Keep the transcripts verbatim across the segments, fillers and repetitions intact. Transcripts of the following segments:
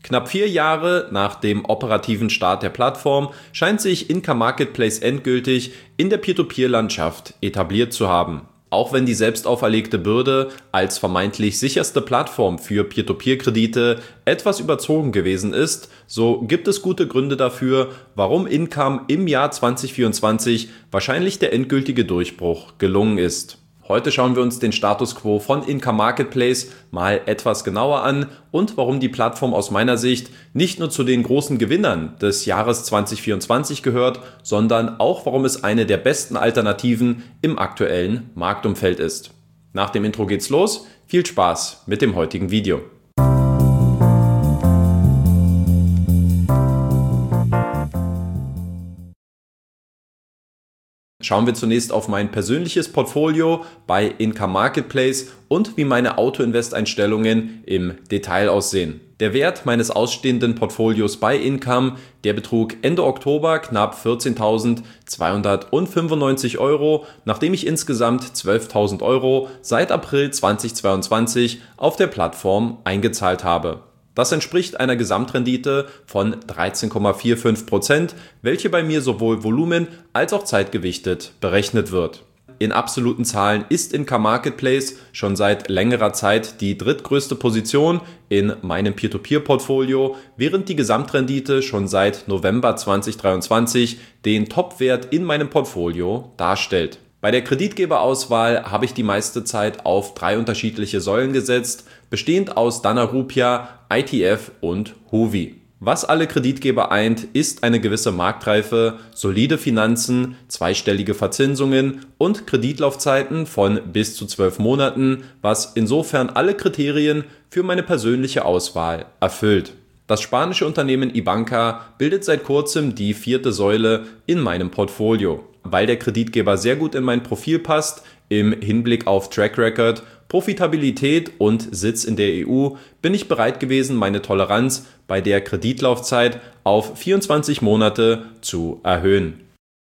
Knapp vier Jahre nach dem operativen Start der Plattform scheint sich Income Marketplace endgültig in der Peer-to-Peer-Landschaft etabliert zu haben. Auch wenn die selbst auferlegte Bürde als vermeintlich sicherste Plattform für Peer-to-Peer-Kredite etwas überzogen gewesen ist, so gibt es gute Gründe dafür, warum Income im Jahr zwanzig vierundzwanzig wahrscheinlich der endgültige Durchbruch gelungen ist. Heute schauen wir uns den Status quo von Income Marketplace mal etwas genauer an und warum die Plattform aus meiner Sicht nicht nur zu den großen Gewinnern des Jahres zwanzig vierundzwanzig gehört, sondern auch warum es eine der besten Alternativen im aktuellen Marktumfeld ist. Nach dem Intro geht's los. Viel Spaß mit dem heutigen Video. Schauen wir zunächst auf mein persönliches Portfolio bei Income Marketplace und wie meine Auto-Invest-Einstellungen im Detail aussehen. Der Wert meines ausstehenden Portfolios bei Income, der betrug Ende Oktober knapp vierzehntausendzweihundertfünfundneunzig Euro, nachdem ich insgesamt zwölftausend Euro seit April zweitausendzweiundzwanzig auf der Plattform eingezahlt habe. Das entspricht einer Gesamtrendite von dreizehn Komma fünfundvierzig Prozent, welche bei mir sowohl volumen- als auch zeitgewichtet berechnet wird. In absoluten Zahlen ist Income Marketplace schon seit längerer Zeit die drittgrößte Position in meinem Peer-to-Peer-Portfolio, während die Gesamtrendite schon seit November zweitausenddreiundzwanzig den Topwert in meinem Portfolio darstellt. Bei der Kreditgeberauswahl habe ich die meiste Zeit auf drei unterschiedliche Säulen gesetzt, bestehend aus Dana Rupia, I T F und Huvi. Was alle Kreditgeber eint, ist eine gewisse Marktreife, solide Finanzen, zweistellige Verzinsungen und Kreditlaufzeiten von bis zu zwölf Monaten, was insofern alle Kriterien für meine persönliche Auswahl erfüllt. Das spanische Unternehmen Ibanca bildet seit kurzem die vierte Säule in meinem Portfolio. Weil der Kreditgeber sehr gut in mein Profil passt, im Hinblick auf Track Record, Profitabilität und Sitz in der E U, bin ich bereit gewesen, meine Toleranz bei der Kreditlaufzeit auf vierundzwanzig Monate zu erhöhen.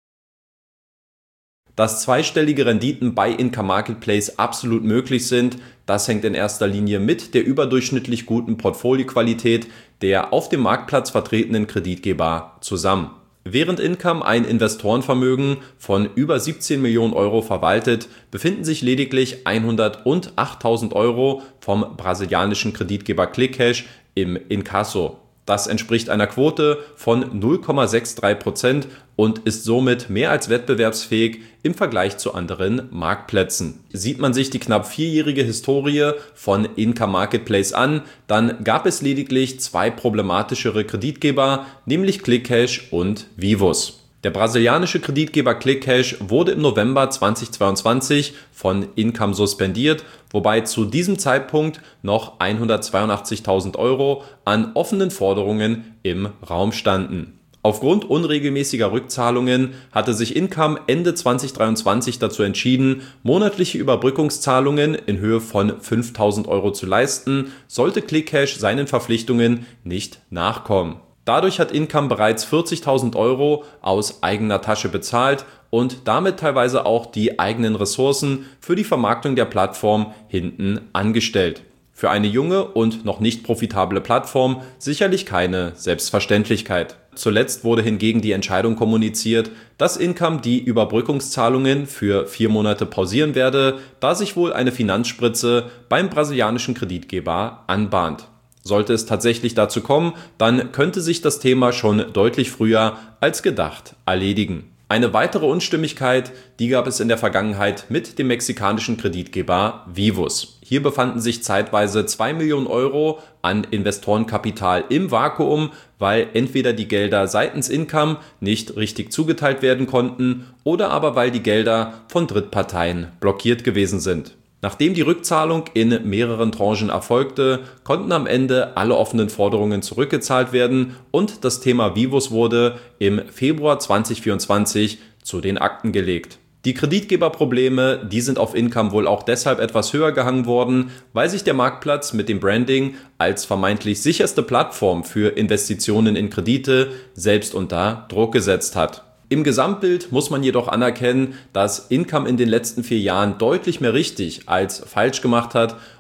Dass zweistellige Renditen bei Income Marketplace absolut möglich sind, das hängt in erster Linie mit der überdurchschnittlich guten Portfolioqualität der auf dem Marktplatz vertretenen Kreditgeber zusammen. Während Income ein Investorenvermögen von über siebzehn Millionen Euro verwaltet, befinden sich lediglich hundertachttausend Euro vom brasilianischen Kreditgeber ClickCash im Inkasso. Das entspricht einer Quote von null Komma dreiundsechzig Prozent und ist somit mehr als wettbewerbsfähig im Vergleich zu anderen Marktplätzen. Sieht man sich die knapp vierjährige Historie von Income Marketplace an, dann gab es lediglich zwei problematischere Kreditgeber, nämlich ClickCash und Vivus. Der brasilianische Kreditgeber ClickCash wurde im November zweitausendzweiundzwanzig von Income suspendiert, wobei zu diesem Zeitpunkt noch hundertzweiundachtzigtausend Euro an offenen Forderungen im Raum standen. Aufgrund unregelmäßiger Rückzahlungen hatte sich Income Ende zweitausenddreiundzwanzig dazu entschieden, monatliche Überbrückungszahlungen in Höhe von fünftausend Euro zu leisten, sollte ClickCash seinen Verpflichtungen nicht nachkommen. Dadurch hat Income bereits vierzigtausend Euro aus eigener Tasche bezahlt und damit teilweise auch die eigenen Ressourcen für die Vermarktung der Plattform hinten angestellt. Für eine junge und noch nicht profitable Plattform sicherlich keine Selbstverständlichkeit. Zuletzt wurde hingegen die Entscheidung kommuniziert, dass Income die Überbrückungszahlungen für vier Monate pausieren werde, da sich wohl eine Finanzspritze beim brasilianischen Kreditgeber anbahnt. Sollte es tatsächlich dazu kommen, dann könnte sich das Thema schon deutlich früher als gedacht erledigen. Eine weitere Unstimmigkeit, die gab es in der Vergangenheit mit dem mexikanischen Kreditgeber Vivus. Hier befanden sich zeitweise zwei Millionen Euro an Investorenkapital im Vakuum, weil entweder die Gelder seitens Income nicht richtig zugeteilt werden konnten oder aber weil die Gelder von Drittparteien blockiert gewesen sind. Nachdem die Rückzahlung in mehreren Tranchen erfolgte, konnten am Ende alle offenen Forderungen zurückgezahlt werden und das Thema Vivus wurde im Februar zweitausendvierundzwanzig zu den Akten gelegt. Die Kreditgeberprobleme, die sind auf Income wohl auch deshalb etwas höher gehangen worden, weil sich der Marktplatz mit dem Branding als vermeintlich sicherste Plattform für Investitionen in Kredite selbst unter Druck gesetzt hat. Im Gesamtbild muss man jedoch anerkennen, dass Income in den letzten vier Jahren deutlich mehr richtig als falsch gemacht hat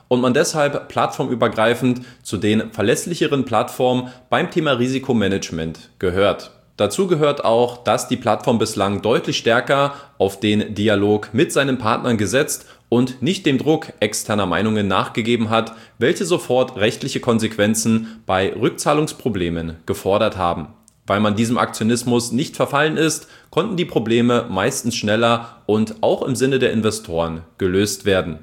und man deshalb plattformübergreifend zu den verlässlicheren Plattformen beim Thema Risikomanagement gehört. Dazu gehört auch, dass die Plattform bislang deutlich stärker auf den Dialog mit seinen Partnern gesetzt und nicht dem Druck externer Meinungen nachgegeben hat, welche sofort rechtliche Konsequenzen bei Rückzahlungsproblemen gefordert haben. Weil man diesem Aktionismus nicht verfallen ist, konnten die Probleme meistens schneller und auch im Sinne der Investoren gelöst werden.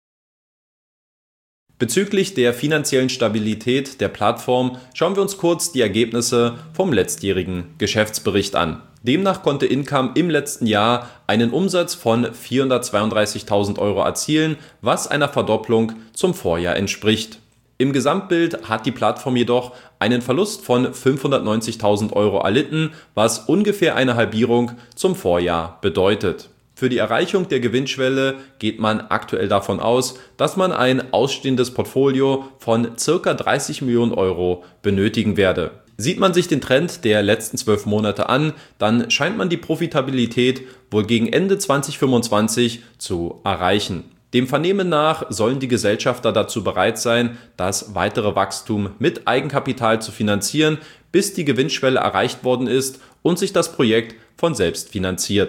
Bezüglich der finanziellen Stabilität der Plattform schauen wir uns kurz die Ergebnisse vom letztjährigen Geschäftsbericht an. Demnach konnte Income im letzten Jahr einen Umsatz von vierhundertzweiunddreißigtausend Euro erzielen, was einer Verdopplung zum Vorjahr entspricht. Im Gesamtbild hat die Plattform jedoch einen Verlust von fünfhundertneunzigtausend Euro erlitten, was ungefähr eine Halbierung zum Vorjahr bedeutet. Für die Erreichung der Gewinnschwelle geht man aktuell davon aus, dass man ein ausstehendes Portfolio von ca. dreißig Millionen Euro benötigen werde. Sieht man sich den Trend der letzten zwölf Monate an, dann scheint man die Profitabilität wohl gegen Ende zweitausendfünfundzwanzig zu erreichen. Dem Vernehmen nach sollen die Gesellschafter dazu bereit sein, das weitere Wachstum mit Eigenkapital zu finanzieren, bis die Gewinnschwelle erreicht worden ist und sich das Projekt von selbst finanziert.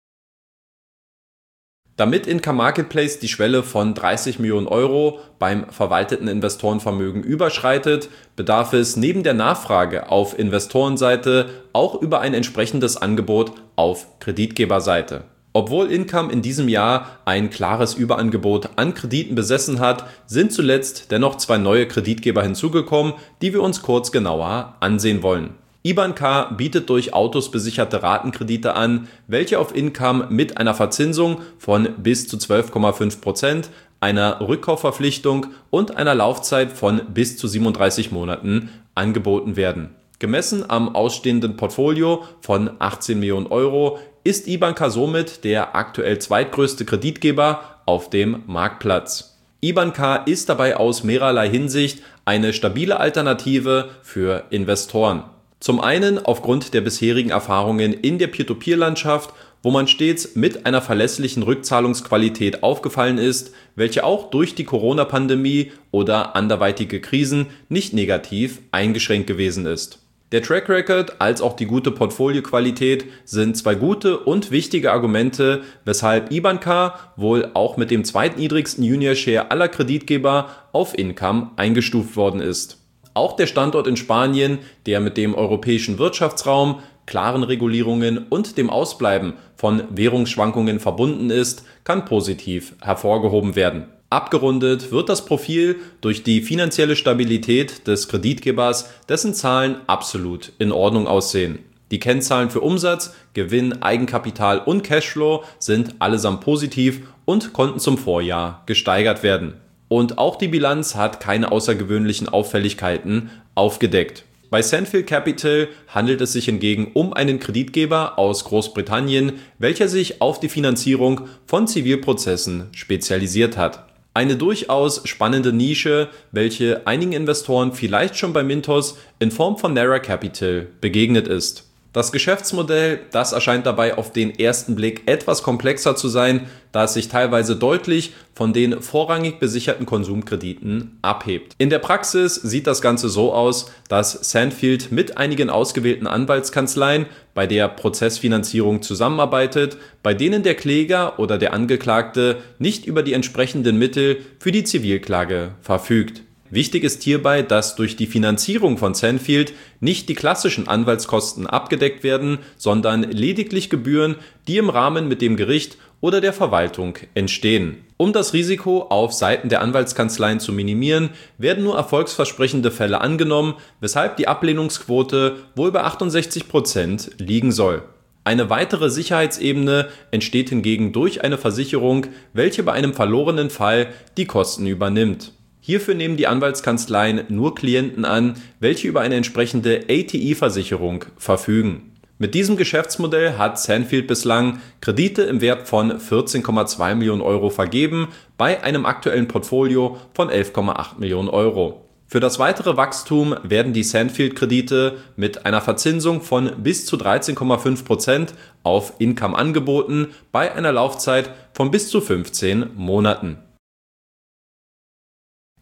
Damit Income Marketplace die Schwelle von dreißig Millionen Euro beim verwalteten Investorenvermögen überschreitet, bedarf es neben der Nachfrage auf Investorenseite auch über ein entsprechendes Angebot auf Kreditgeberseite. Obwohl Income in diesem Jahr ein klares Überangebot an Krediten besessen hat, sind zuletzt dennoch zwei neue Kreditgeber hinzugekommen, die wir uns kurz genauer ansehen wollen. IBANK bietet durch Autos besicherte Ratenkredite an, welche auf Income mit einer Verzinsung von bis zu zwölf Komma fünf Prozent, einer Rückkaufverpflichtung und einer Laufzeit von bis zu siebenunddreißig Monaten angeboten werden. Gemessen am ausstehenden Portfolio von achtzehn Millionen Euro ist IBANK somit der aktuell zweitgrößte Kreditgeber auf dem Marktplatz. IBANK ist dabei aus mehrerlei Hinsicht eine stabile Alternative für Investoren. Zum einen aufgrund der bisherigen Erfahrungen in der Peer-to-Peer-Landschaft, wo man stets mit einer verlässlichen Rückzahlungsqualität aufgefallen ist, welche auch durch die Corona-Pandemie oder anderweitige Krisen nicht negativ eingeschränkt gewesen ist. Der Track Record als auch die gute Portfolioqualität sind zwei gute und wichtige Argumente, weshalb IBANK wohl auch mit dem zweitniedrigsten Junior Share aller Kreditgeber auf Income eingestuft worden ist. Auch der Standort in Spanien, der mit dem europäischen Wirtschaftsraum, klaren Regulierungen und dem Ausbleiben von Währungsschwankungen verbunden ist, kann positiv hervorgehoben werden. Abgerundet wird das Profil durch die finanzielle Stabilität des Kreditgebers, dessen Zahlen absolut in Ordnung aussehen. Die Kennzahlen für Umsatz, Gewinn, Eigenkapital und Cashflow sind allesamt positiv und konnten zum Vorjahr gesteigert werden. Und auch die Bilanz hat keine außergewöhnlichen Auffälligkeiten aufgedeckt. Bei Sandfield Capital handelt es sich hingegen um einen Kreditgeber aus Großbritannien, welcher sich auf die Finanzierung von Zivilprozessen spezialisiert hat. Eine durchaus spannende Nische, welche einigen Investoren vielleicht schon bei Mintos in Form von Nara Capital begegnet ist. Das Geschäftsmodell, das erscheint dabei auf den ersten Blick etwas komplexer zu sein, da es sich teilweise deutlich von den vorrangig besicherten Konsumkrediten abhebt. In der Praxis sieht das Ganze so aus, dass Sandfield mit einigen ausgewählten Anwaltskanzleien bei der Prozessfinanzierung zusammenarbeitet, bei denen der Kläger oder der Angeklagte nicht über die entsprechenden Mittel für die Zivilklage verfügt. Wichtig ist hierbei, dass durch die Finanzierung von Sandfield nicht die klassischen Anwaltskosten abgedeckt werden, sondern lediglich Gebühren, die im Rahmen mit dem Gericht oder der Verwaltung entstehen. Um das Risiko auf Seiten der Anwaltskanzleien zu minimieren, werden nur erfolgsversprechende Fälle angenommen, weshalb die Ablehnungsquote wohl bei achtundsechzig Prozent liegen soll. Eine weitere Sicherheitsebene entsteht hingegen durch eine Versicherung, welche bei einem verlorenen Fall die Kosten übernimmt. Hierfür nehmen die Anwaltskanzleien nur Klienten an, welche über eine entsprechende A T I-Versicherung verfügen. Mit diesem Geschäftsmodell hat Sandfield bislang Kredite im Wert von vierzehn Komma zwei Millionen Euro vergeben, bei einem aktuellen Portfolio von elf Komma acht Millionen Euro. Für das weitere Wachstum werden die Sandfield-Kredite mit einer Verzinsung von bis zu dreizehn Komma fünf Prozent auf Income angeboten, bei einer Laufzeit von bis zu fünfzehn Monaten.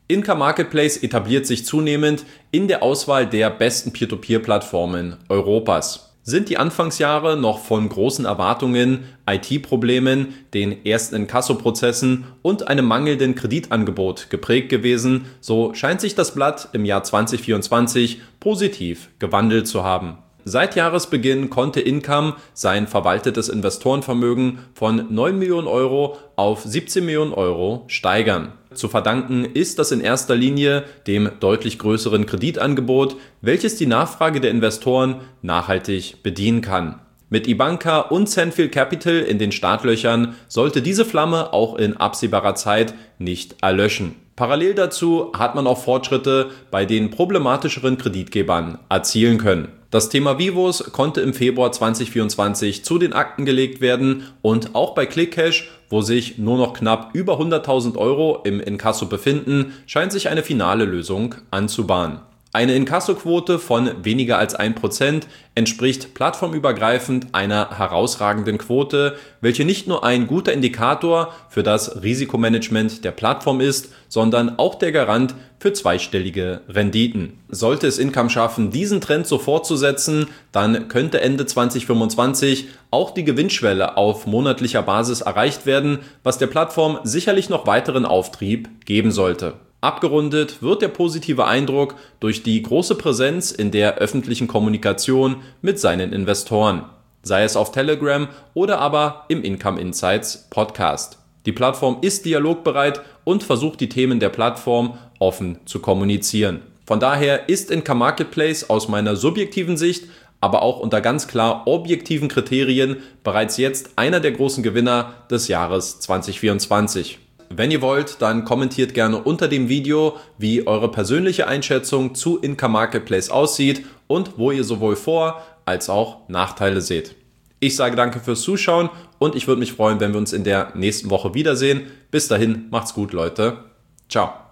Income Marketplace etabliert sich zunehmend in der Auswahl der besten Peer-to-Peer-Plattformen Europas. Sind die Anfangsjahre noch von großen Erwartungen, I T-Problemen, den ersten Inkasso-Prozessen und einem mangelnden Kreditangebot geprägt gewesen, so scheint sich das Blatt im Jahr zwanzig vierundzwanzig positiv gewandelt zu haben. Seit Jahresbeginn konnte Income sein verwaltetes Investorenvermögen von neun Millionen Euro auf siebzehn Millionen Euro steigern. Zu verdanken ist das in erster Linie dem deutlich größeren Kreditangebot, welches die Nachfrage der Investoren nachhaltig bedienen kann. Mit Ibanca und Sandfield Capital in den Startlöchern sollte diese Flamme auch in absehbarer Zeit nicht erlöschen. Parallel dazu hat man auch Fortschritte bei den problematischeren Kreditgebern erzielen können. Das Thema Vivos konnte im Februar zwanzig vierundzwanzig zu den Akten gelegt werden und auch bei ClickCash, wo sich nur noch knapp über hunderttausend Euro im Inkasso befinden, scheint sich eine finale Lösung anzubahnen. Eine Inkassoquote von weniger als ein Prozent entspricht plattformübergreifend einer herausragenden Quote, welche nicht nur ein guter Indikator für das Risikomanagement der Plattform ist, sondern auch der Garant für zweistellige Renditen. Sollte es Income schaffen, diesen Trend so fortzusetzen, dann könnte Ende zwanzig fünfundzwanzig auch die Gewinnschwelle auf monatlicher Basis erreicht werden, was der Plattform sicherlich noch weiteren Auftrieb geben sollte. Abgerundet wird der positive Eindruck durch die große Präsenz in der öffentlichen Kommunikation mit seinen Investoren, sei es auf Telegram oder aber im Income Insights Podcast. Die Plattform ist dialogbereit und versucht die Themen der Plattform offen zu kommunizieren. Von daher ist Income Marketplace aus meiner subjektiven Sicht, aber auch unter ganz klar objektiven Kriterien bereits jetzt einer der großen Gewinner des Jahres zwanzig vierundzwanzig. Wenn ihr wollt, dann kommentiert gerne unter dem Video, wie eure persönliche Einschätzung zu Income Marketplace aussieht und wo ihr sowohl Vor- als auch Nachteile seht. Ich sage danke fürs Zuschauen und ich würde mich freuen, wenn wir uns in der nächsten Woche wiedersehen. Bis dahin, macht's gut, Leute. Ciao.